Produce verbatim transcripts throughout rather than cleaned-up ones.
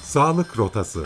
Sağlık Rotası.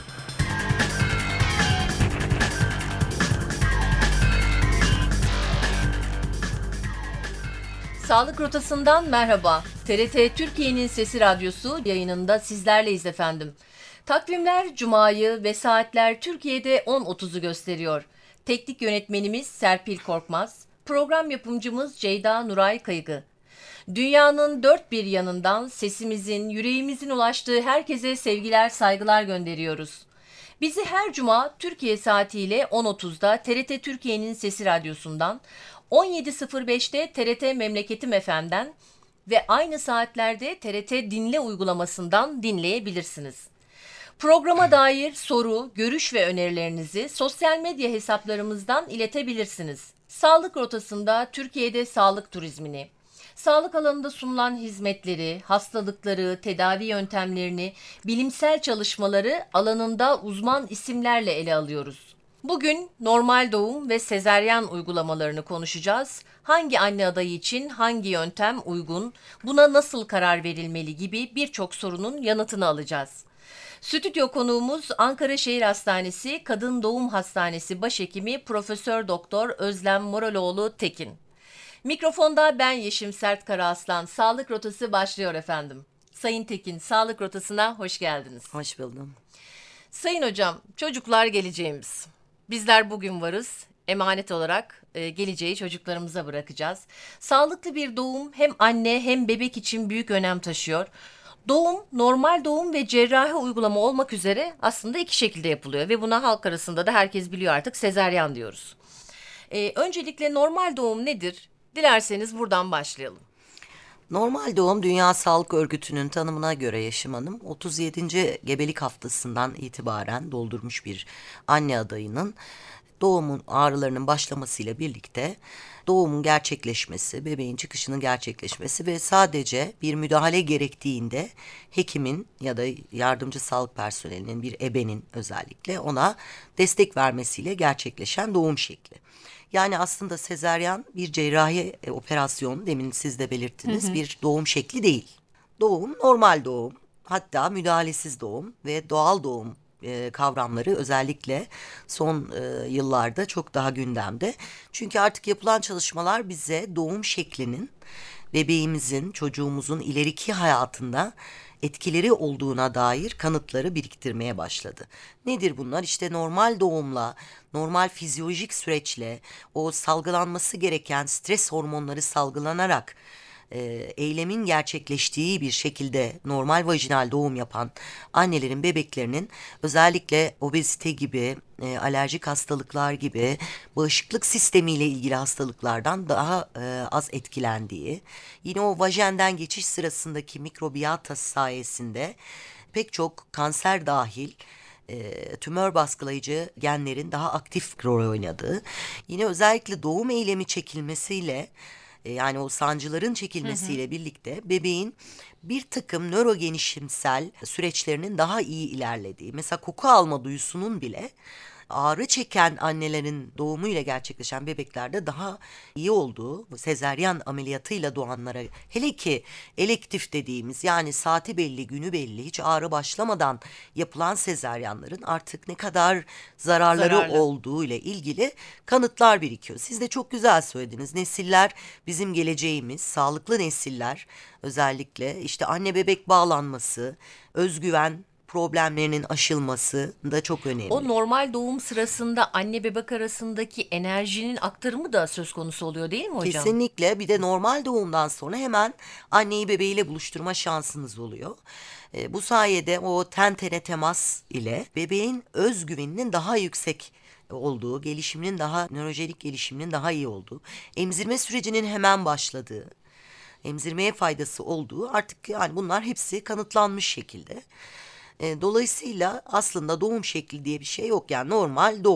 Sağlık Rotası'ndan merhaba. T R T Türkiye'nin Sesi Radyosu yayınında sizlerleyiz efendim. Takvimler Cuma'yı ve saatler Türkiye'de on otuzu gösteriyor. Teknik yönetmenimiz Serpil Korkmaz, program yapımcımız Ceyda Nuray Kaygı. Dünyanın dört bir yanından sesimizin, yüreğimizin ulaştığı herkese sevgiler, saygılar gönderiyoruz. Bizi her cuma Türkiye saatiyle on otuzda T R T Türkiye'nin Sesi Radyosu'ndan, on yedi sıfır beşte T R T Memleketim F M'den ve aynı saatlerde T R T Dinle uygulamasından dinleyebilirsiniz. Programa dair soru, görüş ve önerilerinizi sosyal medya hesaplarımızdan iletebilirsiniz. Sağlık Rotası'nda Türkiye'de sağlık turizmini, sağlık alanında sunulan hizmetleri, hastalıkları, tedavi yöntemlerini, bilimsel çalışmaları alanında uzman isimlerle ele alıyoruz. Bugün normal doğum ve sezaryen uygulamalarını konuşacağız. Hangi anne adayı için hangi yöntem uygun, buna nasıl karar verilmeli gibi birçok sorunun yanıtını alacağız. Stüdyo konuğumuz Ankara Şehir Hastanesi Kadın Doğum Hastanesi Başhekimi Profesör Doktor Özlem Moraloğlu Tekin. Mikrofonda ben Yeşim Sert Karaaslan. Sağlık Rotası başlıyor efendim. Sayın Tekin, Sağlık Rotası'na hoş geldiniz. Hoş buldum. Sayın hocam, çocuklar geleceğimiz. Bizler bugün varız. Emanet olarak e, geleceği çocuklarımıza bırakacağız. Sağlıklı bir doğum hem anne hem bebek için büyük önem taşıyor. Doğum, normal doğum ve cerrahi uygulama olmak üzere aslında iki şekilde yapılıyor ve buna halk arasında da herkes biliyor artık, sezaryen diyoruz. E, öncelikle normal doğum nedir? Dilerseniz buradan başlayalım. Normal doğum Dünya Sağlık Örgütü'nün tanımına göre Yeşim Hanım otuz yedinci gebelik haftasından itibaren doldurmuş bir anne adayının doğumun ağrılarının başlamasıyla birlikte doğumun gerçekleşmesi, bebeğin çıkışının gerçekleşmesi ve sadece bir müdahale gerektiğinde hekimin ya da yardımcı sağlık personelinin, bir ebenin özellikle ona destek vermesiyle gerçekleşen doğum şekli. Yani aslında sezaryen bir cerrahi e, operasyon, demin siz de belirttiniz, hı hı. bir doğum şekli değil. Doğum normal doğum, hatta müdahalesiz doğum ve doğal doğum e, kavramları özellikle son e, yıllarda çok daha gündemde. Çünkü artık yapılan çalışmalar bize doğum şeklinin bebeğimizin, çocuğumuzun ileriki hayatında etkileri olduğuna dair kanıtları biriktirmeye başladı. Nedir bunlar? İşte normal doğumla, normal fizyolojik süreçle, o salgılanması gereken stres hormonları salgılanarak e, eylemin gerçekleştiği bir şekilde normal vajinal doğum yapan annelerin bebeklerinin özellikle obezite gibi, e, alerjik hastalıklar gibi bağışıklık sistemiyle ilgili hastalıklardan daha e, az etkilendiği, yine o vajenden geçiş sırasındaki mikrobiyata sayesinde pek çok kanser dahil E, tümör baskılayıcı genlerin daha aktif rol oynadığı, yine özellikle doğum eylemi çekilmesiyle e, yani o sancıların çekilmesiyle hı hı. birlikte bebeğin bir takım nörogenişimsel süreçlerinin daha iyi ilerlediği, mesela koku alma duyusunun bile ağrı çeken annelerin doğumuyla gerçekleşen bebeklerde daha iyi olduğu, sezaryen ameliyatıyla doğanlara, hele ki elektif dediğimiz, yani saati belli, günü belli, hiç ağrı başlamadan yapılan sezaryenlerin artık ne kadar zararları Zararlı. olduğu ile ilgili kanıtlar birikiyor. Siz de çok güzel söylediniz. Nesiller bizim geleceğimiz, sağlıklı nesiller, özellikle işte anne bebek bağlanması, özgüven problemlerinin aşılması da çok önemli. O normal doğum sırasında anne bebek arasındaki enerjinin aktarımı da söz konusu oluyor değil mi hocam? Kesinlikle. Bir de normal doğumdan sonra hemen anneyi bebeğiyle buluşturma şansınız oluyor. E, bu sayede o ten tene temas ile bebeğin özgüveninin daha yüksek olduğu, gelişiminin daha, nörojenik gelişiminin daha iyi olduğu, emzirme sürecinin hemen başladığı, emzirmeye faydası olduğu, artık yani bunlar hepsi kanıtlanmış şekilde. Dolayısıyla aslında doğum şekli diye bir şey yok, yani normal doğum.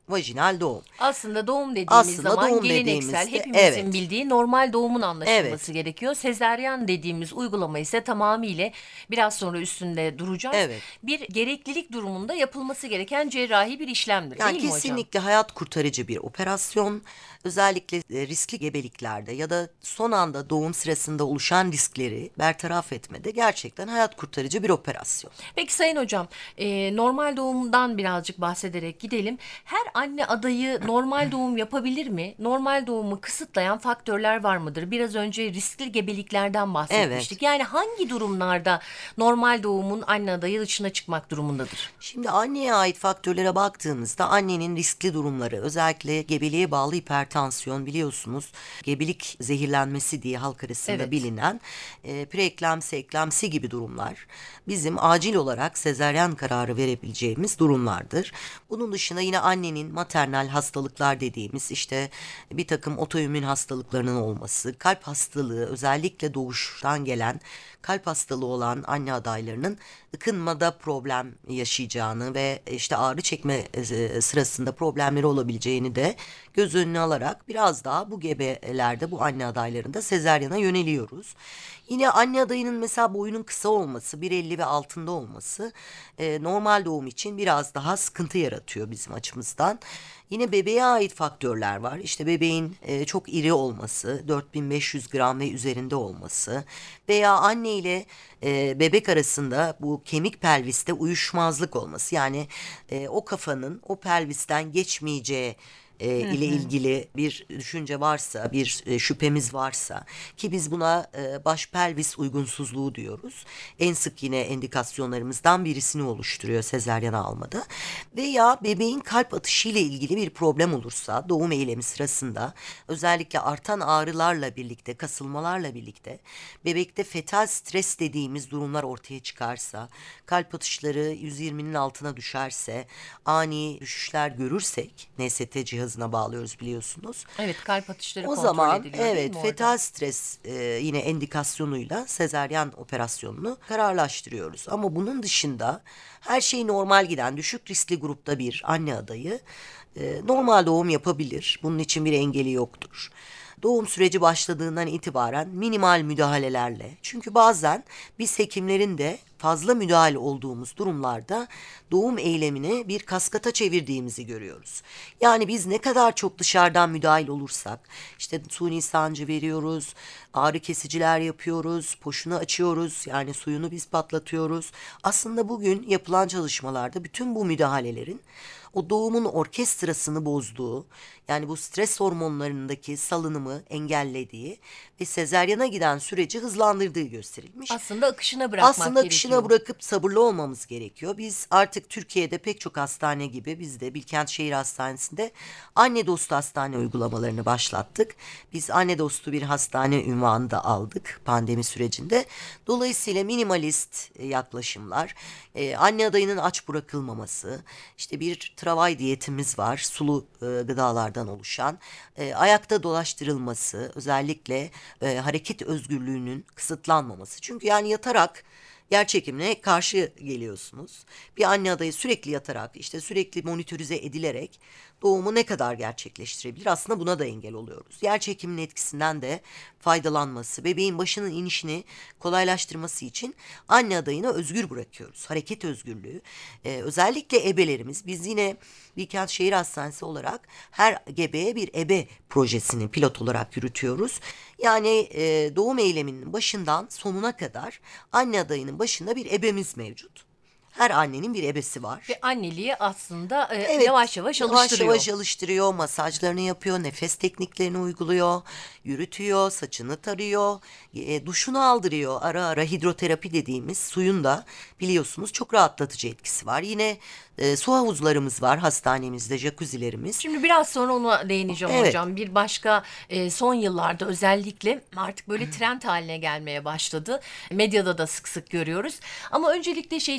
vajinal doğum. Aslında doğum dediğimiz Aslında zaman doğum geleneksel, dediğimizde, hepimizin evet. bildiği normal doğumun anlaşılması Evet. gerekiyor. Sezaryen dediğimiz uygulama ise tamamıyla, biraz sonra üstünde duracağız, Evet. bir gereklilik durumunda yapılması gereken cerrahi bir işlemdir, Yani değil mi hocam? kesinlikle hayat kurtarıcı bir operasyon. Özellikle e, riskli gebeliklerde ya da son anda doğum sırasında oluşan riskleri bertaraf etmede gerçekten hayat kurtarıcı bir operasyon. Peki Sayın Hocam, e, normal doğumdan birazcık bahsederek gidelim. Her anne adayı normal doğum yapabilir mi? Normal doğumu kısıtlayan faktörler var mıdır? Biraz önce riskli gebeliklerden bahsetmiştik. Evet. Yani hangi durumlarda normal doğumun anne adayı dışına çıkmak durumundadır? Şimdi anneye ait faktörlere baktığımızda annenin riskli durumları, özellikle gebeliğe bağlı hipertansiyon, biliyorsunuz gebelik zehirlenmesi diye halk arasında Evet. bilinen e, preeklamsi, eklamsi gibi durumlar bizim acil olarak sezaryen kararı verebileceğimiz durumlardır. Bunun dışında yine annenin maternal hastalıklar dediğimiz işte bir takım otoimmün hastalıklarının olması, kalp hastalığı, özellikle doğuştan gelen kalp hastalığı olan anne adaylarının ıkınmada problem yaşayacağını ve işte ağrı çekme e, sırasında problemleri olabileceğini de göz önüne alarak biraz daha bu gebelerde, bu anne adaylarında sezaryana yöneliyoruz. Yine anne adayının mesela boyunun kısa olması, bir elli ve altında olması e, normal doğum için biraz daha sıkıntı yaratıyor bizim açımızdan. Yine bebeğe ait faktörler var. İşte bebeğin e, çok iri olması, dört bin beş yüz gram ve üzerinde olması veya anne ile e, bebek arasında bu kemik pelviste uyuşmazlık olması. Yani e, o kafanın o pelvisten geçmeyeceği e, ile ilgili bir düşünce varsa, bir e, şüphemiz varsa, ki biz buna e, baş pelvis uygunsuzluğu diyoruz. En sık yine endikasyonlarımızdan birisini oluşturuyor sezaryen almada. Veya bebeğin kalp atışı ile ilgili bir problem olursa doğum eylemi sırasında, özellikle artan ağrılarla birlikte, kasılmalarla birlikte bebekte fetal stres dediğimiz durumlar ortaya çıkarsa, kalp atışları yüz yirminin altına düşerse, ani düşüşler görürsek, N S T cihazına bağlıyoruz biliyorsunuz. Evet, kalp atışları O kontrol zaman ediliyor, değil evet mi orada? fetal stres e, yine endikasyonuyla sezaryen operasyonunu kararlaştırıyoruz. Ama bunun dışında her şey normal giden düşük riskli grupta bir anne adayı e, normal doğum yapabilir. Bunun için bir engeli yoktur. Doğum süreci başladığından itibaren minimal müdahalelerle, çünkü bazen biz hekimlerin de fazla müdahale olduğumuz durumlarda doğum eylemini bir kaskata çevirdiğimizi görüyoruz. Yani biz ne kadar çok dışarıdan müdahil olursak, işte suni sancı veriyoruz, ağrı kesiciler yapıyoruz, poşunu açıyoruz, yani suyunu biz patlatıyoruz. Aslında bugün yapılan çalışmalarda bütün bu müdahalelerin o doğumun orkestrasını bozduğu, yani bu stres hormonlarındaki salınımı engellediği ve sezaryana giden süreci hızlandırdığı gösterilmiş. Aslında akışına bırakmak Aslında gerekiyor. akışına bırakıp sabırlı olmamız gerekiyor. Biz artık Türkiye'de pek çok hastane gibi, biz de Bilkent Şehir Hastanesi'nde anne dostu hastane uygulamalarını başlattık. Biz anne dostu bir hastane unvanı da aldık pandemi sürecinde. Dolayısıyla minimalist e, yaklaşımlar, e, anne adayının aç bırakılmaması, işte bir travay diyetimiz var, sulu e, gıdalardan oluşan, e, ayakta dolaştırılması, özellikle e, hareket özgürlüğünün kısıtlanmaması. Çünkü yani yatarak yer çekimine karşı geliyorsunuz. Bir anne adayı sürekli yatarak, işte sürekli monitörize edilerek doğumu ne kadar gerçekleştirebilir? Aslında buna da engel oluyoruz. Yer çekiminin etkisinden de faydalanması, bebeğin başının inişini kolaylaştırması için anne adayını özgür bırakıyoruz. Hareket özgürlüğü. Ee, özellikle ebelerimiz, biz yine Bilkent Şehir Hastanesi olarak her gebeye bir ebe projesini pilot olarak yürütüyoruz. Yani e, doğum eyleminin başından sonuna kadar anne adayının başında bir ebemiz mevcut. Her annenin bir ebesi var. Ve anneliği aslında e, Evet, yavaş yavaş yavaş alıştırıyor. yavaş alıştırıyor, masajlarını yapıyor, nefes tekniklerini uyguluyor, yürütüyor, saçını tarıyor, e, duşunu aldırıyor. Ara ara hidroterapi dediğimiz suyun da biliyorsunuz çok rahatlatıcı etkisi var. Yine e, su havuzlarımız var hastanemizde, jacuzzilerimiz. Şimdi biraz sonra ona değineceğim Evet. hocam. Bir başka e, son yıllarda özellikle artık böyle trend haline gelmeye başladı. Medyada da sık sık görüyoruz. Ama öncelikle şey soracağım.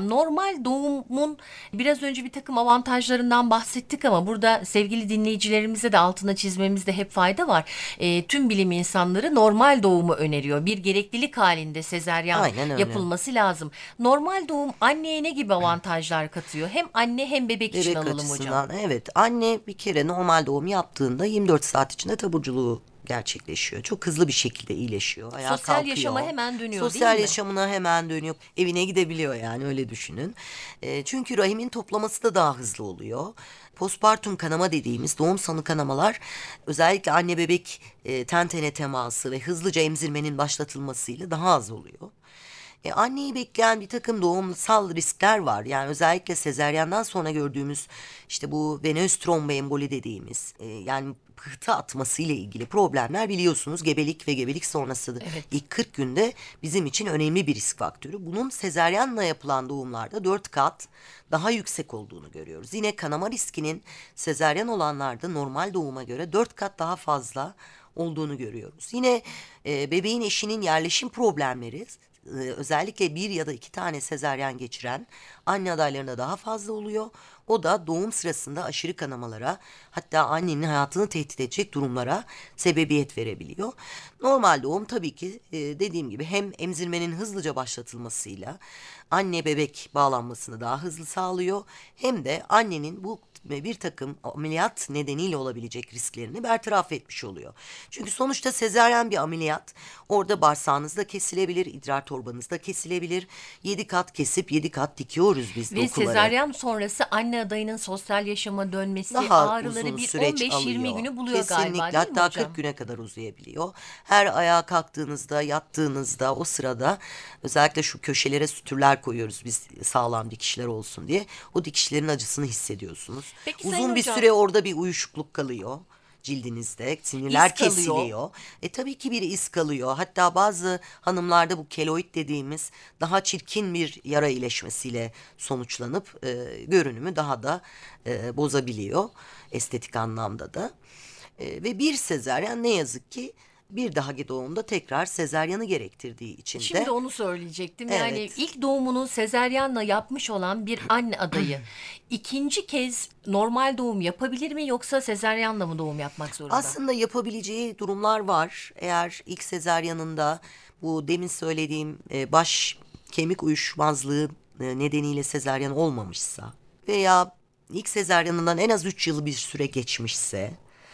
soracağım. Normal doğumun biraz önce bir takım avantajlarından bahsettik ama burada sevgili dinleyicilerimize de altına çizmemizde hep fayda var. E, tüm bilim insanları normal doğumu öneriyor. Bir gereklilik halinde sezaryen Aynen öyle. yapılması lazım. Normal doğum anneye ne gibi avantajlar katıyor? Hem anne hem bebek için Bebek alalım hocam. açısından evet, anne bir kere normal doğum yaptığında yirmi dört saat içinde taburculuğu gerçekleşiyor. Çok hızlı bir şekilde iyileşiyor. Ayağa Sosyal kalkıyor. yaşama hemen dönüyor, Sosyal değil mi? yaşamına hemen dönüyor. Evine gidebiliyor, yani öyle düşünün. E, çünkü rahimin toplaması da daha hızlı oluyor. Postpartum kanama dediğimiz doğum sonu kanamalar özellikle anne bebek e, ten tene teması ve hızlıca emzirmenin başlatılmasıyla daha az oluyor. E, anneyi bekleyen bir takım doğumsal riskler var. Yani özellikle sezeryenden sonra gördüğümüz işte bu venöz tromboemboli dediğimiz e, yani pıhtı atması ile ilgili problemler biliyorsunuz gebelik ve gebelik sonrası Evet. ilk kırk günde bizim için önemli bir risk faktörü. Bunun sezeryanla yapılan doğumlarda dört kat daha yüksek olduğunu görüyoruz. Yine kanama riskinin sezeryan olanlarda normal doğuma göre dört kat daha fazla olduğunu görüyoruz. Yine e, bebeğin eşinin yerleşim problemleri e, özellikle bir ya da iki tane sezaryen geçiren anne adaylarında daha fazla oluyor. O da doğum sırasında aşırı kanamalara, hatta annenin hayatını tehdit edecek durumlara sebebiyet verebiliyor. Normal doğum tabii ki e, dediğim gibi hem emzirmenin hızlıca başlatılmasıyla anne bebek bağlanmasını daha hızlı sağlıyor, hem de annenin bu bir takım ameliyat nedeniyle olabilecek risklerini bertaraf etmiş oluyor. Çünkü sonuçta sezaryen bir ameliyat. Orada bağırsağınız da kesilebilir, idrar torbanız da kesilebilir. Yedi kat kesip yedi kat dikiyoruz biz Ve dokulara. sezaryen sonrası anne adayının sosyal yaşama dönmesi, Daha ağrıları uzun bir süreç on beş yirmi alıyor. günü buluyor Kesinlikle, galiba, değil mi hatta hocam? kırk güne kadar uzayabiliyor. Her ayağa kalktığınızda, yattığınızda o sırada özellikle şu köşelere sütürler koyuyoruz biz sağlam dikişler olsun diye. O dikişlerin acısını hissediyorsunuz. Peki Uzun Sayın bir Hocam, süre orada bir uyuşukluk kalıyor cildinizde, sinirler İz kalıyor. kesiliyor. E tabii ki bir iz kalıyor. Hatta bazı hanımlarda bu keloid dediğimiz daha çirkin bir yara iyileşmesiyle sonuçlanıp e, görünümü daha da e, bozabiliyor estetik anlamda da. E, ve bir sezaryen ne yazık ki bir dahaki doğumda tekrar sezaryanı gerektirdiği için Şimdi de onu söyleyecektim. Yani Evet. ilk doğumunu sezaryenle yapmış olan bir anne adayı ikinci kez normal doğum yapabilir mi, yoksa sezaryenle mı doğum yapmak zorunda? aslında yapabileceği durumlar var. Eğer ilk sezaryanında bu demin söylediğim e, baş kemik uyuşmazlığı e, nedeniyle sezaryen olmamışsa veya ilk sezaryanından en az üç yıl bir süre geçmişse,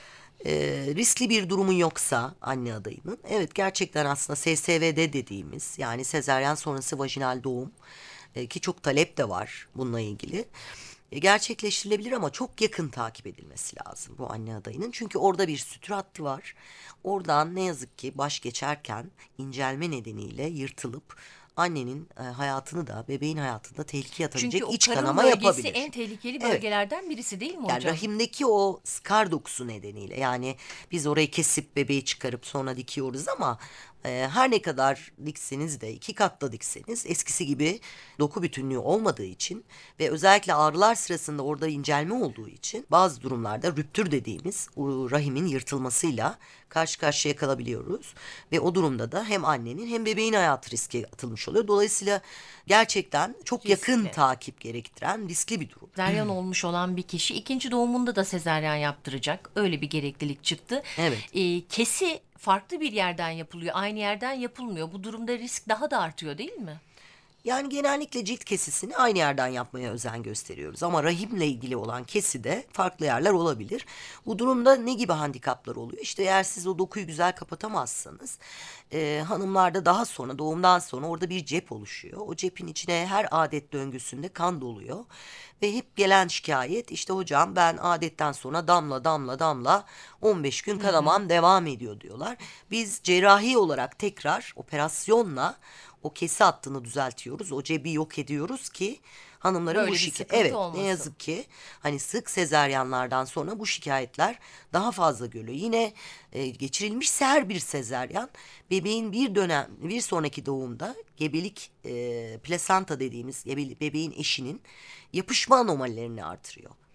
e, riskli bir durumu yoksa anne adayının, evet gerçekten aslında S S V D dediğimiz, yani sezaryen sonrası vajinal doğum e, ki çok talep de var bununla ilgili, e, gerçekleştirilebilir ama çok yakın takip edilmesi lazım bu anne adayının. Çünkü orada bir sütür hattı var. Oradan ne yazık ki baş geçerken incelme nedeniyle yırtılıp annenin e, hayatını da bebeğin hayatını da tehlikeye atabilecek Çünkü o iç karın kanama bölgesi yapabilir. en tehlikeli Evet. bölgelerden birisi, değil mi Yani hocam? rahimdeki o skar dokusu nedeniyle, yani biz orayı kesip bebeği çıkarıp sonra dikiyoruz ama e, her ne kadar dikseniz de iki katla dikseniz eskisi gibi doku bütünlüğü olmadığı için ve özellikle ağrılar sırasında orada incelme olduğu için bazı durumlarda rüptür dediğimiz o rahimin yırtılmasıyla karşı karşıya kalabiliyoruz. Ve o durumda da hem annenin hem bebeğin hayatı riske atılmış oluyor. Dolayısıyla gerçekten çok yakın Riskli. takip gerektiren riskli bir durum. Sezaryen olmuş olan bir kişi ikinci doğumunda da sezaryen yaptıracak. Öyle bir gereklilik çıktı. Evet. Ee, kesi farklı bir yerden yapılıyor. Aynı yerden yapılmıyor. Bu durumda risk daha da artıyor, değil mi? Yani genellikle cilt kesisini aynı yerden yapmaya özen gösteriyoruz. Ama rahimle ilgili olan kesi de farklı yerler olabilir. Bu durumda ne gibi handikaplar oluyor? İşte eğer siz o dokuyu güzel kapatamazsanız e, hanımlarda daha sonra, doğumdan sonra orada bir cep oluşuyor. O cepin içine her adet döngüsünde kan doluyor. Ve hep gelen şikayet, işte hocam ben adetten sonra damla damla damla on beş gün kanamam devam ediyor diyorlar. Biz cerrahi olarak tekrar operasyonla o kesi hattını düzeltiyoruz. O cebi yok ediyoruz ki hanımların Böyle bu bir şikayet. sıkıntı Evet, olmasın. ne yazık ki hani sık sezaryenlerden sonra bu şikayetler daha fazla görülüyor. Yine e, geçirilmişse her bir sezaryen bebeğin bir dönem bir sonraki doğumda gebelik e, plasenta dediğimiz gebe- bebeğin eşinin yapışma anomalilerini artırıyor.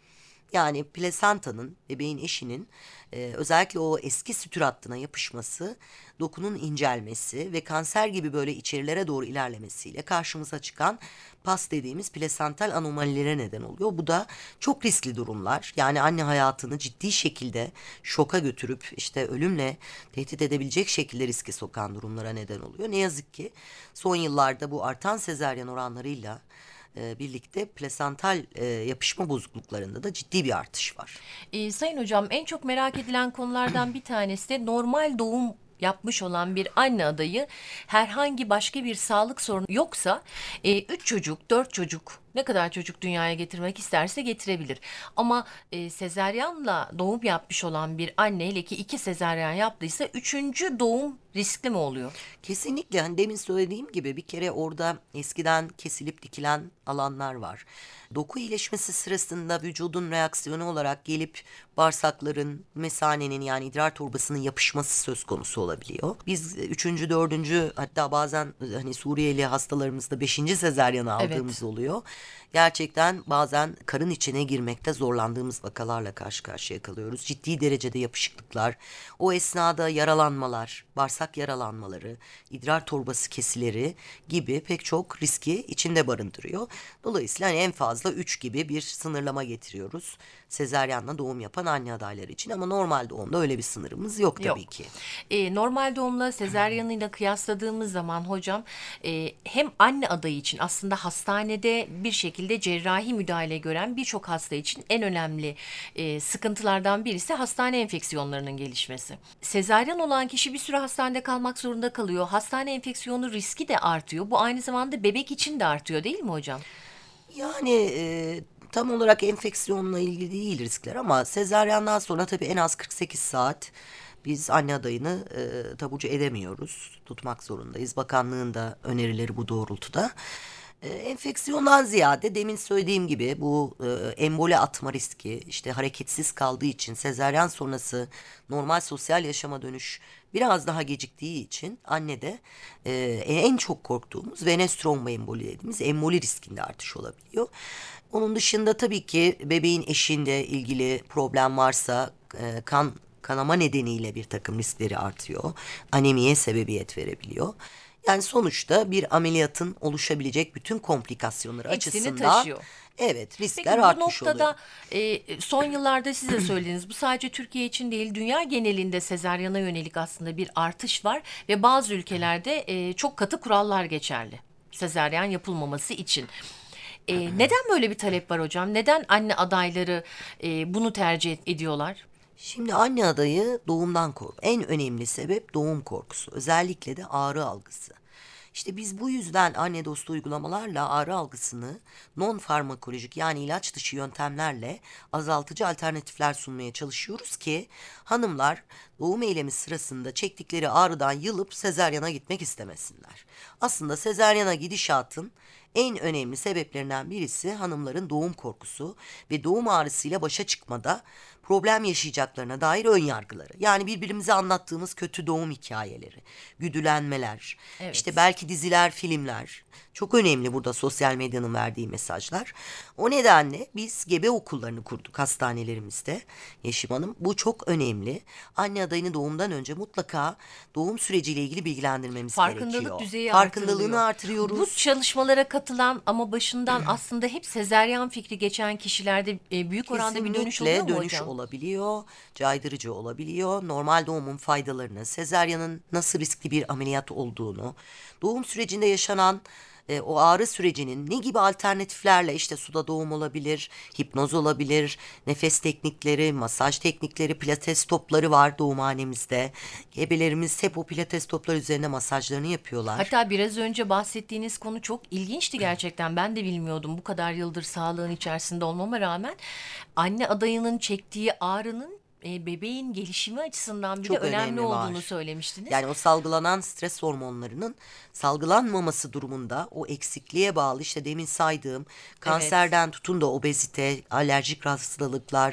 Yani plasentanın, bebeğin eşinin e, özellikle o eski sütür hattına yapışması, dokunun incelmesi ve kanser gibi böyle içerilere doğru ilerlemesiyle karşımıza çıkan pas dediğimiz plasental anomalilere neden oluyor. Bu da çok riskli durumlar. Yani anne hayatını ciddi şekilde şoka götürüp işte ölümle tehdit edebilecek şekilde riske sokan durumlara neden oluyor. Ne yazık ki son yıllarda bu artan sezaryen oranlarıyla e, birlikte plasental e, yapışma bozukluklarında da ciddi bir artış var. Ee, Sayın hocam, en çok merak edilen konulardan bir tanesi de normal doğum yapmış olan bir anne adayı herhangi başka bir sağlık sorunu yoksa e, üç çocuk, dört çocuk, ne kadar çocuk dünyaya getirmek isterse getirebilir. Ama e, sezaryenle doğum yapmış olan bir anne, hele ki iki sezaryen yaptıysa üçüncü doğum riskli mi oluyor? Kesinlikle, hani demin söylediğim gibi bir kere orada eskiden kesilip dikilen alanlar var. Doku iyileşmesi sırasında vücudun reaksiyonu olarak gelip bağırsakların, mesanenin yani idrar torbasının yapışması söz konusu olabiliyor. Biz üçüncü, dördüncü, hatta bazen hani Suriyeli hastalarımızda beşinci sezaryanı aldığımız Evet. oluyor. Gerçekten bazen karın içine girmekte zorlandığımız vakalarla karşı karşıya kalıyoruz. Ciddi derecede yapışıklıklar, o esnada yaralanmalar, bağırsak yaralanmaları, idrar torbası kesileri gibi pek çok riski içinde barındırıyor. Dolayısıyla hani en fazla üç gibi bir sınırlama getiriyoruz sezaryenle doğum yapan anne adayları için, ama normal doğumda öyle bir sınırımız yok tabii Yok. ki. E, normal doğumla sezaryenle kıyasladığımız zaman hocam, e, hem anne adayı için aslında hastanede bir şekilde cerrahi müdahale gören birçok hasta için en önemli e, sıkıntılardan birisi hastane enfeksiyonlarının gelişmesi. Sezaryen olan kişi bir süre hastanede kalmak zorunda kalıyor. Hastane enfeksiyonu riski de artıyor. Bu aynı zamanda bebek için de artıyor, değil mi hocam? Yani e, tam olarak enfeksiyonla ilgili değil riskler, ama sezaryandan sonra tabii en az kırk sekiz saat biz anne adayını e, taburcu edemiyoruz. Tutmak zorundayız. Bakanlığın da önerileri bu doğrultuda. E, enfeksiyondan ziyade demin söylediğim gibi bu e, emboli atma riski, işte hareketsiz kaldığı için sezaryen sonrası normal sosyal yaşama dönüş biraz daha geciktiği için annede e, en çok korktuğumuz venöz tromboemboli dediğimiz emboli riskinde artış olabiliyor. Onun dışında tabii ki bebeğin eşinde ilgili problem varsa e, kan kanama nedeniyle bir takım riskleri artıyor. Anemiye sebebiyet verebiliyor. Yani sonuçta bir ameliyatın oluşabilecek bütün komplikasyonları Hepsini açısından taşıyor. evet, Peki riskler bu artmış oluyor. noktada e, son yıllarda siz de söylediniz, bu sadece Türkiye için değil, dünya genelinde sezaryana yönelik aslında bir artış var ve bazı ülkelerde e, çok katı kurallar geçerli sezaryen yapılmaması için. E, neden böyle bir talep var hocam? Neden anne adayları e, bunu tercih ediyorlar? Şimdi anne adayı doğumdan korkuyor. En önemli sebep doğum korkusu. Özellikle de ağrı algısı. İşte biz bu yüzden anne dostu uygulamalarla ağrı algısını non farmakolojik yani ilaç dışı yöntemlerle azaltıcı alternatifler sunmaya çalışıyoruz ki hanımlar doğum eylemi sırasında çektikleri ağrıdan yılıp sezaryana gitmek istemesinler. Aslında sezaryana gidişatın en önemli sebeplerinden birisi hanımların doğum korkusu ve doğum ağrısıyla başa çıkmada problem yaşayacaklarına dair ön yargıları. Yani birbirimize anlattığımız kötü doğum hikayeleri, güdülenmeler, Evet. işte belki diziler, filmler. Çok önemli burada sosyal medyanın verdiği mesajlar. O nedenle biz gebe okullarını kurduk hastanelerimizde Yeşim Hanım. Bu çok önemli. Anne adayını doğumdan önce mutlaka doğum süreciyle ilgili bilgilendirmemiz Farkındalık gerekiyor. düzeyi Farkındalığını artırılıyor. artırıyoruz. Bu çalışmalara katılan ama başından aslında hep sezaryen fikri geçen kişilerde e, büyük oranda bir dönüş oluyor mu dönüş hocam? olabiliyor, caydırıcı olabiliyor. Normal doğumun faydalarını, sezaryanın nasıl riskli bir ameliyat olduğunu, doğum sürecinde yaşanan e, o ağrı sürecinin ne gibi alternatiflerle, işte suda doğum olabilir, hipnoz olabilir, nefes teknikleri, masaj teknikleri, pilates topları var doğumhanemizde. Gebelerimiz hep o pilates topları üzerine masajlarını yapıyorlar. Hatta biraz önce bahsettiğiniz konu çok ilginçti gerçekten. Ben de bilmiyordum, bu kadar yıldır sağlığın içerisinde olmama rağmen anne adayının çektiği ağrının e, bebeğin gelişimi açısından bile Çok önemli önemi olduğunu var. söylemiştiniz. Yani o salgılanan stres hormonlarının salgılanmaması durumunda o eksikliğe bağlı, işte demin saydığım kanserden tutun da obezite, alerjik hastalıklar,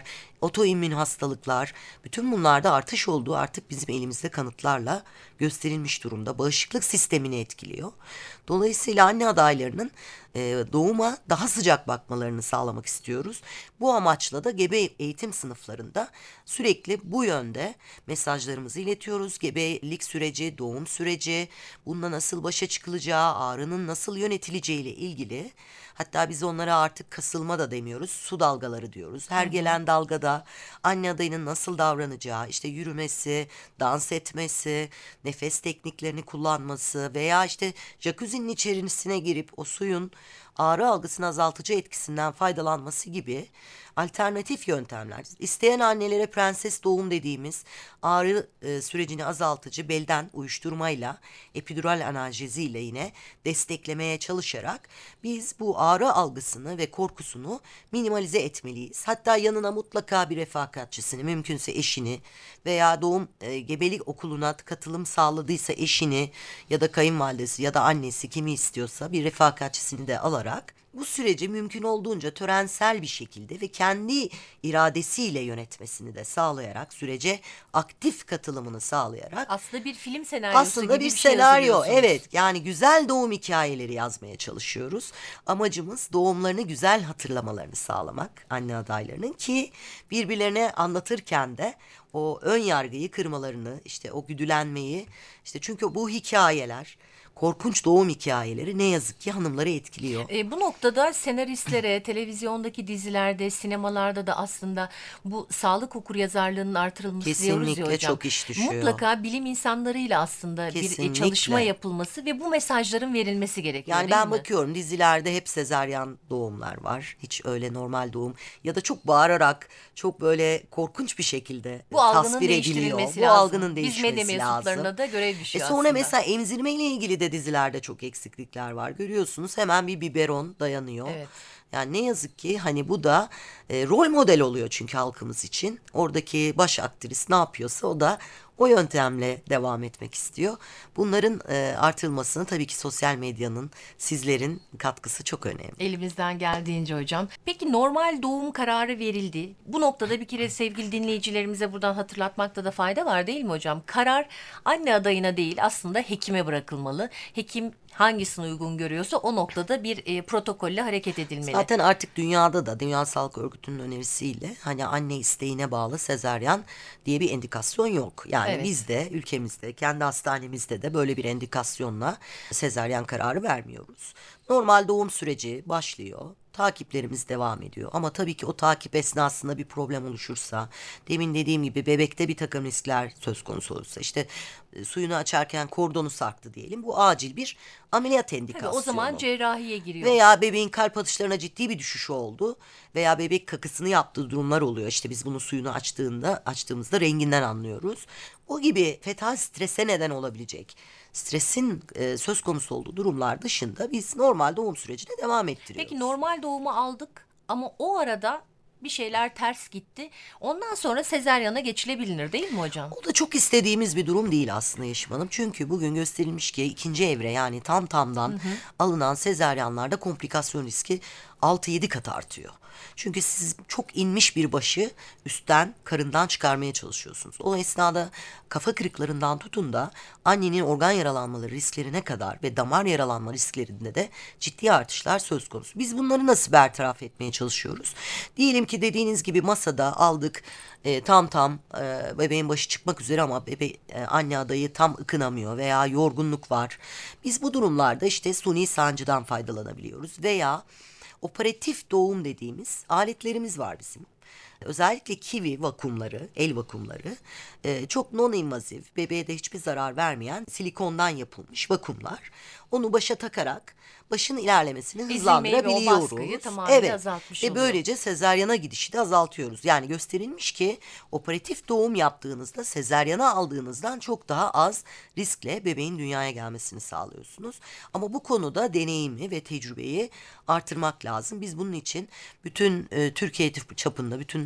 otoimmün hastalıklar, bütün bunlarda artış olduğu artık bizim elimizde kanıtlarla gösterilmiş durumda. Bağışıklık sistemini etkiliyor. Dolayısıyla anne adaylarının e, doğuma daha sıcak bakmalarını sağlamak istiyoruz. Bu amaçla da gebe eğitim sınıflarında sürekli bu yönde mesajlarımızı iletiyoruz. Gebelik süreci, doğum süreci, bununla nasıl başa çıkılacağı, ağrının nasıl yönetileceği ile ilgili. Hatta biz onlara artık kasılma da demiyoruz, su dalgaları diyoruz. Her gelen dalgada anne adayının nasıl davranacağı, işte yürümesi, dans etmesi, nefes tekniklerini kullanması veya işte jacuzzi'nin içerisine girip o suyun ağrı algısını azaltıcı etkisinden faydalanması gibi alternatif yöntemler. İsteyen annelere prenses doğum dediğimiz ağrı e, sürecini azaltıcı belden uyuşturmayla, epidural analjeziyle yine desteklemeye çalışarak biz bu ağrı algısını ve korkusunu minimalize etmeliyiz. Hatta yanına mutlaka bir refakatçisini, mümkünse eşini veya doğum e, gebelik okuluna katılım sağladıysa eşini ya da kayınvalidesi ya da annesi kimi istiyorsa bir refakatçisini de alarak bu süreci mümkün olduğunca törensel bir şekilde ve kendi iradesiyle yönetmesini de sağlayarak, sürece aktif katılımını sağlayarak aslında bir film senaryosu aslında gibi bir bir şey senaryo, hazırlıyorsunuz. evet, yani güzel doğum hikayeleri yazmaya çalışıyoruz. Amacımız doğumlarını güzel hatırlamalarını sağlamak anne adaylarının ki birbirlerine anlatırken de o ön yargıyı kırmalarını, işte o güdülenmeyi, işte çünkü bu hikayeler, korkunç doğum hikayeleri ne yazık ki hanımları etkiliyor. E, bu noktada senaristlere, televizyondaki dizilerde, sinemalarda da aslında bu sağlık okuryazarlığının artırılması diyoruz ya Kesinlikle hocam. çok iş düşüyor. Mutlaka bilim insanlarıyla aslında bir e, Kesinlikle. çalışma yapılması ve bu mesajların verilmesi gerekiyor, Yani değil ben mi? bakıyorum dizilerde hep sezaryen doğumlar var. Hiç öyle normal doğum ya da çok bağırarak, çok böyle korkunç bir şekilde Bu algının tasvir ediliyor. değiştirilmesi Bu lazım. algının Biz medya değişmesi lazım. mensuplarına da görev E düşüyor sonra aslında. mesela emzirme ile ilgili de dizilerde çok eksiklikler var. Görüyorsunuz hemen bir biberon dayanıyor. Evet. Yani ne yazık ki hani bu da e, rol model oluyor çünkü halkımız için. Oradaki baş aktris ne yapıyorsa o da o yöntemle devam etmek istiyor. Bunların e, artırılmasını tabii ki sosyal medyanın, sizlerin katkısı çok önemli. Elimizden geldiğince hocam. Peki normal doğum kararı verildi. Bu noktada bir kere sevgili dinleyicilerimize buradan hatırlatmakta da fayda var, değil mi hocam? Karar anne adayına değil, aslında hekime bırakılmalı. Hekim hangisini uygun görüyorsa o noktada bir e, protokolle hareket edilmeli. Zaten artık dünyada da Dünya Sağlık Örgütü'nün önerisiyle hani anne isteğine bağlı sezaryen diye bir endikasyon yok. Yani Evet. biz de ülkemizde, kendi hastanemizde de böyle bir endikasyonla sezaryen kararı vermiyoruz. Normal doğum süreci başlıyor. Takiplerimiz devam ediyor. Ama tabii ki o takip esnasında bir problem oluşursa, demin dediğim gibi bebekte bir takım riskler söz konusu olursa, işte e, suyunu açarken kordonu sarktı diyelim. Bu acil bir ameliyat Tabii endikasyonu. o zaman cerrahiye giriyor. Veya bebeğin kalp atışlarına ciddi bir düşüş oldu veya bebek kakısını yaptığı durumlar oluyor. İşte biz bunun suyunu açtığında açtığımızda renginden anlıyoruz. O gibi fetal strese neden olabilecek stresin e, söz konusu olduğu durumlar dışında biz normal doğum sürecine devam ettiriyoruz. Peki normal doğumu aldık ama o arada bir şeyler ters gitti. Ondan sonra sezaryana geçilebilir, değil mi hocam? O da çok istediğimiz bir durum değil aslında Yeşim Hanım. Çünkü bugün gösterilmiş ki ikinci evre, yani tam tamdan alınan sezaryanlarda komplikasyon riski altı yedi kat artıyor. Çünkü siz çok inmiş bir başı üstten, karından çıkarmaya çalışıyorsunuz. O esnada kafa kırıklarından tutun da annenin organ yaralanmaları risklerine kadar ve damar yaralanma risklerinde de ciddi artışlar söz konusu. Biz bunları nasıl bertaraf etmeye çalışıyoruz? Diyelim ki dediğiniz gibi masada aldık, e, tam tam e, bebeğin başı çıkmak üzere ama bebe e, anne adayı tam ıkınamıyor veya yorgunluk var. Biz bu durumlarda işte suni sancıdan faydalanabiliyoruz veya operatif doğum dediğimiz aletlerimiz var bizim. Özellikle kivi vakumları, el vakumları e, çok non-invazif, bebeğe de hiçbir zarar vermeyen silikondan yapılmış vakumlar. Onu başa takarak başın ilerlemesini Ezilmeyi hızlandırabiliyoruz. ve o baskıyı tamamıyla Evet. azaltmış Ve oluyor. böylece sezaryana gidişi de azaltıyoruz. Yani gösterilmiş ki operatif doğum yaptığınızda sezaryana aldığınızdan çok daha az riskle bebeğin dünyaya gelmesini sağlıyorsunuz. Ama bu konuda deneyimi ve tecrübeyi artırmak lazım. Biz bunun için bütün e, Türkiye çapında bütün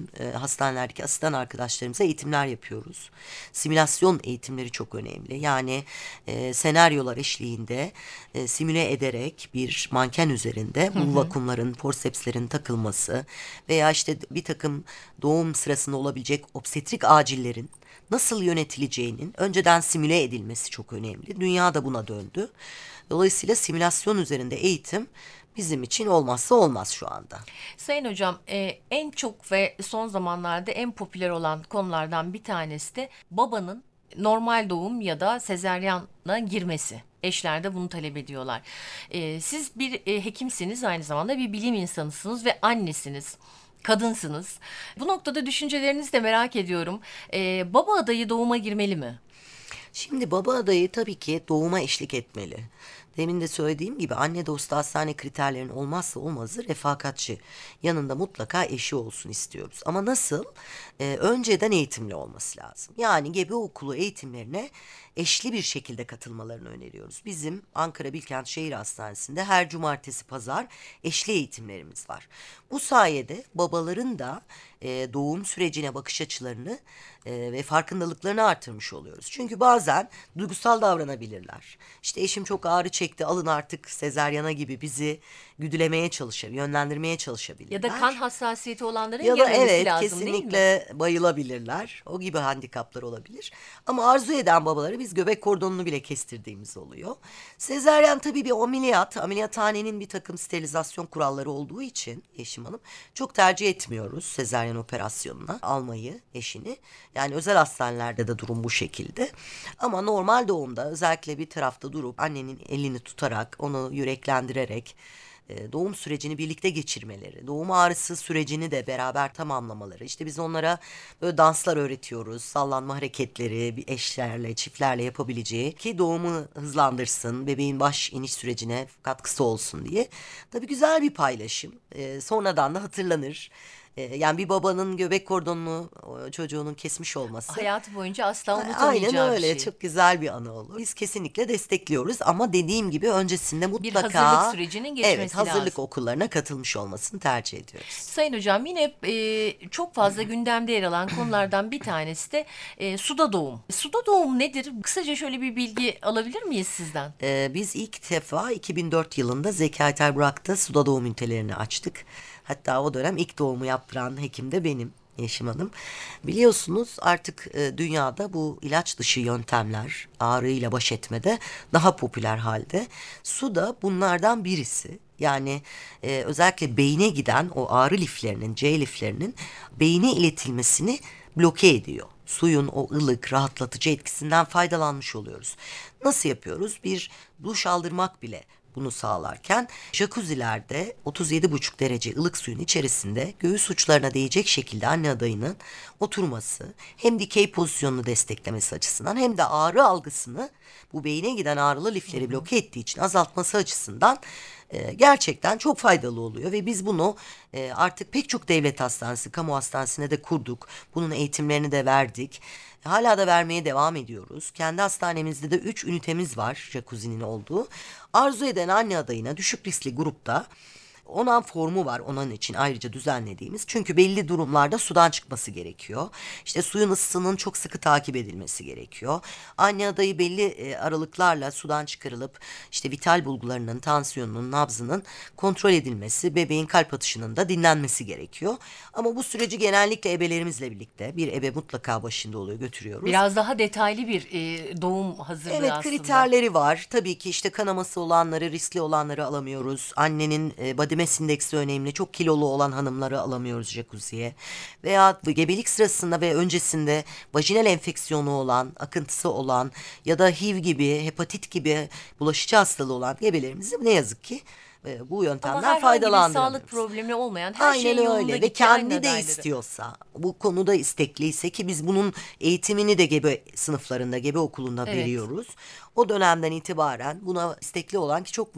bütün e, hastanelerdeki asistan arkadaşlarımıza eğitimler yapıyoruz. Simülasyon eğitimleri çok önemli. Yani e, senaryolar eşliğinde e, simüle ederek bir manken üzerinde bu vakumların, forsepslerin takılması veya işte bir takım doğum sırasında olabilecek obstetrik acillerin nasıl yönetileceğinin önceden simüle edilmesi çok önemli. Dünya da buna döndü. Dolayısıyla simülasyon üzerinde eğitim bizim için olmazsa olmaz şu anda. Sayın hocam, e, en çok ve son zamanlarda en popüler olan konulardan bir tanesi de babanın normal doğum ya da sezaryana girmesi. Eşler de bunu talep ediyorlar. E, siz bir e, hekimsiniz, aynı zamanda bir bilim insanısınız ve annesiniz. Kadınsınız. Bu noktada düşüncelerinizi de merak ediyorum. E, baba adayı doğuma girmeli mi? Şimdi baba adayı tabii ki doğuma eşlik etmeli. Demin de söylediğim gibi anne dostu hastane kriterlerinin olmazsa olmazı refakatçi. Yanında mutlaka eşi olsun istiyoruz. Ama nasıl? Ee, önceden eğitimli olması lazım. Yani gebe okulu eğitimlerine eşli bir şekilde katılmalarını öneriyoruz. Bizim Ankara Bilkent Şehir Hastanesi'nde her cumartesi pazar eşli eğitimlerimiz var. Bu sayede babaların da e, doğum sürecine bakış açılarını e, ve farkındalıklarını artırmış oluyoruz. Çünkü bazen duygusal davranabilirler. İşte eşim çok ağrı çekti, alın artık sezaryana gibi bizi güdülemeye çalışabilir, yönlendirmeye çalışabilirler. Ya da kan hassasiyeti olanların Ya da gelmemesi evet lazım, değil mi? kesinlikle bayılabilirler. O gibi handikaplar olabilir. Ama arzu eden babaları biz göbek kordonunu bile kestirdiğimiz oluyor. Sezaryen tabii bir ameliyat. Ameliyathanenin bir takım sterilizasyon kuralları olduğu için Yeşim Hanım çok tercih etmiyoruz sezaryen operasyonuna almayı eşini. Yani özel hastanelerde de durum bu şekilde. Ama normal doğumda özellikle bir tarafta durup annenin elini tutarak onu yüreklendirerek doğum sürecini birlikte geçirmeleri, doğum ağrısı sürecini de beraber tamamlamaları. İşte biz onlara böyle danslar öğretiyoruz, sallanma hareketleri bir eşlerle, çiftlerle yapabileceği ki doğumu hızlandırsın, bebeğin baş iniş sürecine katkısı olsun diye. Tabii güzel bir paylaşım. Ee, sonradan da hatırlanır. Yani bir babanın göbek kordonunu çocuğunun kesmiş olması. Hayatı boyunca asla unutamayacağı Aynen öyle. bir şey. Çok güzel bir anı olur. Biz kesinlikle destekliyoruz ama dediğim gibi öncesinde mutlaka Bir hazırlık sürecinin geçmesi evet, hazırlık lazım. okullarına katılmış olmasını tercih ediyoruz. Sayın hocam, yine e, çok fazla gündemde yer alan konulardan bir tanesi de e, suda doğum. Suda doğum nedir? Kısaca şöyle bir bilgi alabilir miyiz sizden? Ee, biz ilk defa iki bin dört yılında Zekai Terburak'ta suda doğum ünitelerini açtık. Hatta o dönem ilk doğumu yaptıran hekim de benim, Yeşim Hanım. Biliyorsunuz artık e, dünyada bu ilaç dışı yöntemler ağrıyla baş etmede daha popüler halde. Su da bunlardan birisi. Yani e, özellikle beyne giden o ağrı liflerinin, C liflerinin beyne iletilmesini bloke ediyor. Suyun o ılık, rahatlatıcı etkisinden faydalanmış oluyoruz. Nasıl yapıyoruz? Bir duş aldırmak bile bunu sağlarken jacuzzi'lerde otuz yedi buçuk derece ılık suyun içerisinde göğüs uçlarına değecek şekilde anne adayının oturması hem dikey pozisyonunu desteklemesi açısından hem de ağrı algısını bu beyne giden ağrılı lifleri bloke ettiği için azaltması açısından e, gerçekten çok faydalı oluyor ve biz bunu e, artık pek çok devlet hastanesi, kamu hastanesine de kurduk. Bunun eğitimlerini de verdik. Hala da vermeye devam ediyoruz. Kendi hastanemizde de üç ünitemiz var jacuzzi'nin olduğu. Arzu eden anne adayına düşük riskli grupta onan formu var onun için ayrıca düzenlediğimiz. Çünkü belli durumlarda sudan çıkması gerekiyor. İşte suyun ısısının çok sıkı takip edilmesi gerekiyor. Anne adayı belli e, aralıklarla sudan çıkarılıp işte vital bulgularının, tansiyonunun, nabzının kontrol edilmesi, bebeğin kalp atışının da dinlenmesi gerekiyor. Ama bu süreci genellikle ebelerimizle birlikte bir ebe mutlaka başında oluyor, götürüyoruz. Biraz daha detaylı bir e, doğum hazırlığı Evet, aslında. kriterleri var. Tabii ki işte kanaması olanları, riskli olanları alamıyoruz. Annenin e, body mass indeksi önemli. Çok kilolu olan hanımları alamıyoruz jacuzziye. Veya gebelik sırasında ve öncesinde vajinal enfeksiyonu olan, akıntısı olan ya da H I V gibi, hepatit gibi bulaşıcı hastalığı olan gebelerimizi ne yazık ki e, bu yöntemden Ama herhangi bir faydalandıramıyoruz. sağlık problemi olmayan, her Aynen şey yolunda öyle ve gittiği kendi anne de adayları. istiyorsa, bu konuda istekliyse ki biz bunun eğitimini de gebe sınıflarında, gebe okulunda Evet. veriyoruz. O dönemden itibaren buna istekli olan ki çok var.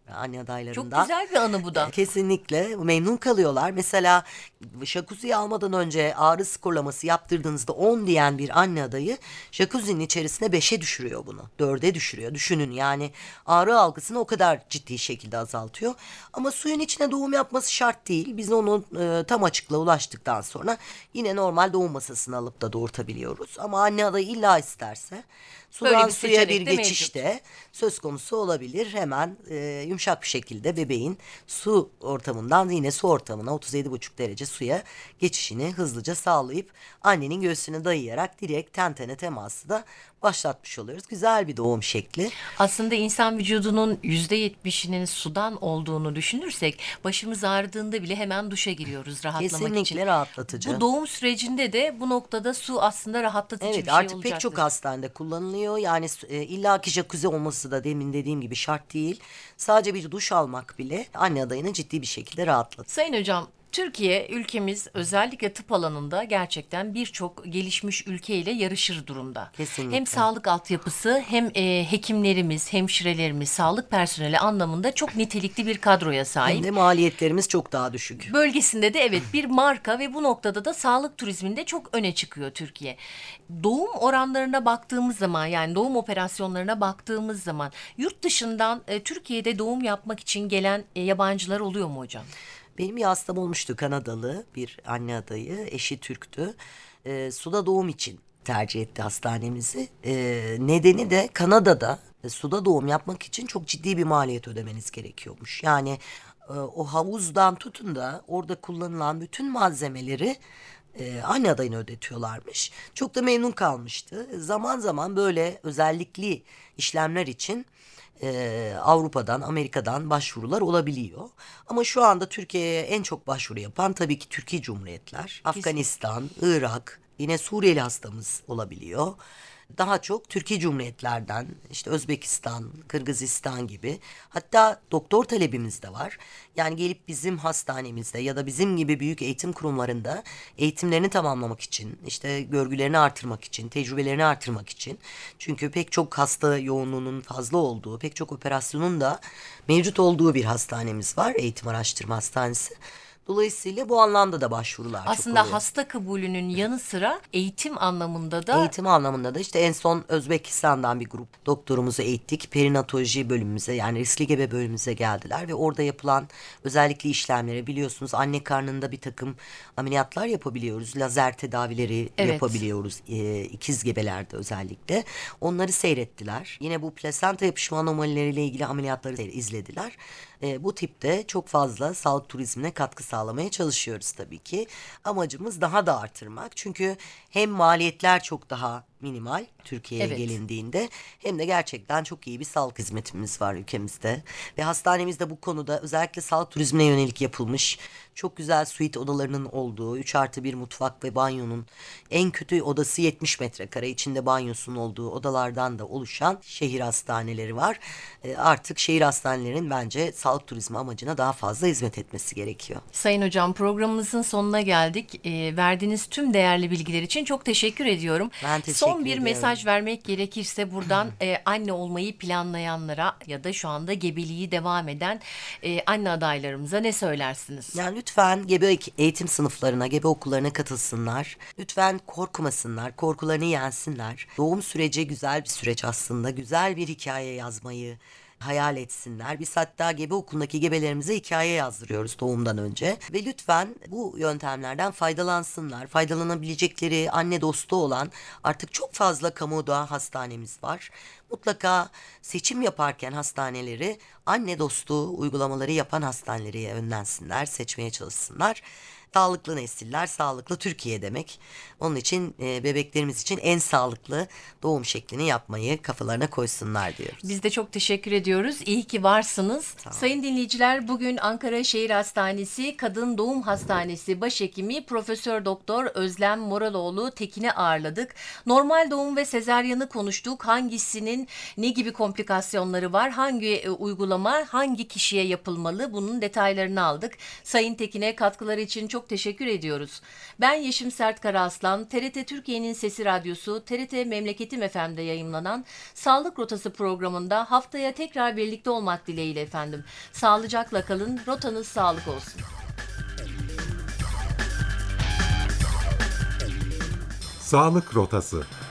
anne Çok adaylarından. güzel bir anı bu da. Kesinlikle memnun kalıyorlar. Mesela jacuzziyi almadan önce ağrı skorlaması yaptırdığınızda on diyen bir anne adayı jacuzzi'nin içerisine beşe düşürüyor bunu. dörde düşürüyor. Düşünün yani ağrı algısını o kadar ciddi şekilde azaltıyor. Ama suyun içine doğum yapması şart değil. Biz onun e, tam açıklığa ulaştıktan sonra yine normal doğum masasına alıp da doğurtabiliyoruz. Ama anne adayı illa isterse Böyle sudan bir suya seçenek bir de geçişte de söz konusu olabilir. Hemen e, yumuşak bir şekilde bebeğin su ortamından yine su ortamına otuz yedi buçuk derece suya geçişini hızlıca sağlayıp annenin göğsüne dayayarak direkt ten tene teması da başlatmış oluyoruz. Güzel bir doğum şekli. Aslında insan vücudunun yüzde yetmişinin sudan olduğunu düşünürsek başımız ağrıdığında bile hemen duşa giriyoruz rahatlamak Kesinlikle için. rahatlatıcı. Bu doğum sürecinde de bu noktada su aslında rahatlatıcı Evet, bir şey artık pek olacaktır. çok hastanede kullanılıyor. Yani e, illaki jacuzzi olması da demin dediğim gibi şart değil. Sadece bir duş almak bile anne adayını ciddi bir şekilde rahatlatır. Sayın hocam, Türkiye ülkemiz özellikle tıp alanında gerçekten birçok gelişmiş ülkeyle yarışır durumda. Kesinlikle. Hem sağlık altyapısı hem e, hekimlerimiz, hemşirelerimiz, sağlık personeli anlamında çok nitelikli bir kadroya sahip. Hem de maliyetlerimiz çok daha düşük. Bölgesinde de evet bir marka ve bu noktada da sağlık turizminde çok öne çıkıyor Türkiye. Doğum oranlarına baktığımız zaman yani doğum operasyonlarına baktığımız zaman yurt dışından e, Türkiye'de doğum yapmak için gelen e, yabancılar oluyor mu hocam? Benim bir hastam olmuştu, Kanadalı bir anne adayı, eşi Türktü. Ee, suda doğum için tercih etti hastanemizi. Ee, nedeni de Kanada'da e, suda doğum yapmak için çok ciddi bir maliyet ödemeniz gerekiyormuş. Yani e, o havuzdan tutun da orada kullanılan bütün malzemeleri e, anne adayını ödetiyorlarmış. Çok da memnun kalmıştı. Zaman zaman böyle özellikli işlemler için e, Avrupa'dan, Amerika'dan başvurular olabiliyor. Ama şu anda Türkiye'ye en çok başvuru yapan tabii ki Türkiye Cumhuriyetler, Afganistan, Irak, yine Suriyeli hastamız olabiliyor. Daha çok Türkiye Cumhuriyetlerden, işte Özbekistan, Kırgızistan gibi, hatta doktor talebimiz de var. Yani gelip bizim hastanemizde ya da bizim gibi büyük eğitim kurumlarında eğitimlerini tamamlamak için, işte görgülerini artırmak için, tecrübelerini artırmak için. Çünkü pek çok hasta yoğunluğunun fazla olduğu, pek çok operasyonun da mevcut olduğu bir hastanemiz var, Eğitim Araştırma Hastanesi. Dolayısıyla bu anlamda da başvurular çok Aslında oluyor. hasta kabulünün yanı sıra eğitim anlamında da Eğitim anlamında da işte en son Özbekistan'dan bir grup doktorumuzu eğittik. Perinatoloji bölümümüze, yani riskli gebe bölümümüze geldiler ve orada yapılan özellikle işlemleri, biliyorsunuz anne karnında bir takım ameliyatlar yapabiliyoruz. Lazer tedavileri Evet. yapabiliyoruz e, ikiz gebelerde özellikle. Onları seyrettiler. Yine bu plasenta yapışma anomalileriyle ilgili ameliyatları izlediler. E, bu tipte çok fazla sağlık turizmine katkı sağlamaya çalışıyoruz tabii ki. Amacımız daha da artırmak. Çünkü hem maliyetler çok daha minimal Türkiye'ye Evet. gelindiğinde, hem de gerçekten çok iyi bir sağlık hizmetimiz var ülkemizde. Ve hastanemizde bu konuda özellikle sağlık turizmine yönelik yapılmış çok güzel suite odalarının olduğu, üç artı bir mutfak ve banyonun, en kötü odası yetmiş metrekare, içinde banyosunun olduğu odalardan da oluşan şehir hastaneleri var. E, artık şehir hastanelerinin bence sağlık turizmi amacına daha fazla hizmet etmesi gerekiyor. Sayın hocam programımızın sonuna geldik. E, verdiğiniz tüm değerli bilgiler için çok teşekkür ediyorum. Ben teşekkür Son bir ediyorum. mesaj vermek gerekirse buradan e, anne olmayı planlayanlara ya da şu anda gebeliği devam eden e, anne adaylarımıza ne söylersiniz? Yani lütfen gebe eğitim sınıflarına, gebe okullarına katılsınlar. Lütfen korkmasınlar, korkularını yensinler. Doğum süreci güzel bir süreç aslında. Güzel bir hikaye yazmayı hayal etsinler. Biz hatta gebe okulundaki gebelerimize hikaye yazdırıyoruz doğumdan önce. Ve lütfen bu yöntemlerden faydalansınlar. Faydalanabilecekleri anne dostu olan artık çok fazla kamuda hastanemiz var. Mutlaka seçim yaparken hastaneleri anne dostu uygulamaları yapan hastanelere yönlensinler, seçmeye çalışsınlar. Sağlıklı nesiller, sağlıklı Türkiye demek. Onun için e, bebeklerimiz için en sağlıklı doğum şeklini yapmayı kafalarına koysunlar diyoruz. Biz de çok teşekkür ediyoruz. İyi ki varsınız. Sayın dinleyiciler, bugün Ankara Şehir Hastanesi Kadın Doğum Hastanesi Başhekimi Profesör Doktor Özlem Moraloğlu Tekin'i ağırladık. Normal doğum ve sezaryanı konuştuk. Hangisinin ne gibi komplikasyonları var? Hangi e, uygulama hangi kişiye yapılmalı? Bunun detaylarını aldık. Sayın Tekin'e katkıları için çok çok teşekkür ediyoruz. Ben Yeşim Sert Karaaslan, T R T Türkiye'nin Sesi Radyosu, T R T Memleketim F M'de yayımlanan Sağlık Rotası programında haftaya tekrar birlikte olmak dileğiyle efendim. Sağlıcakla kalın, rotanız sağlık olsun. Sağlık Rotası.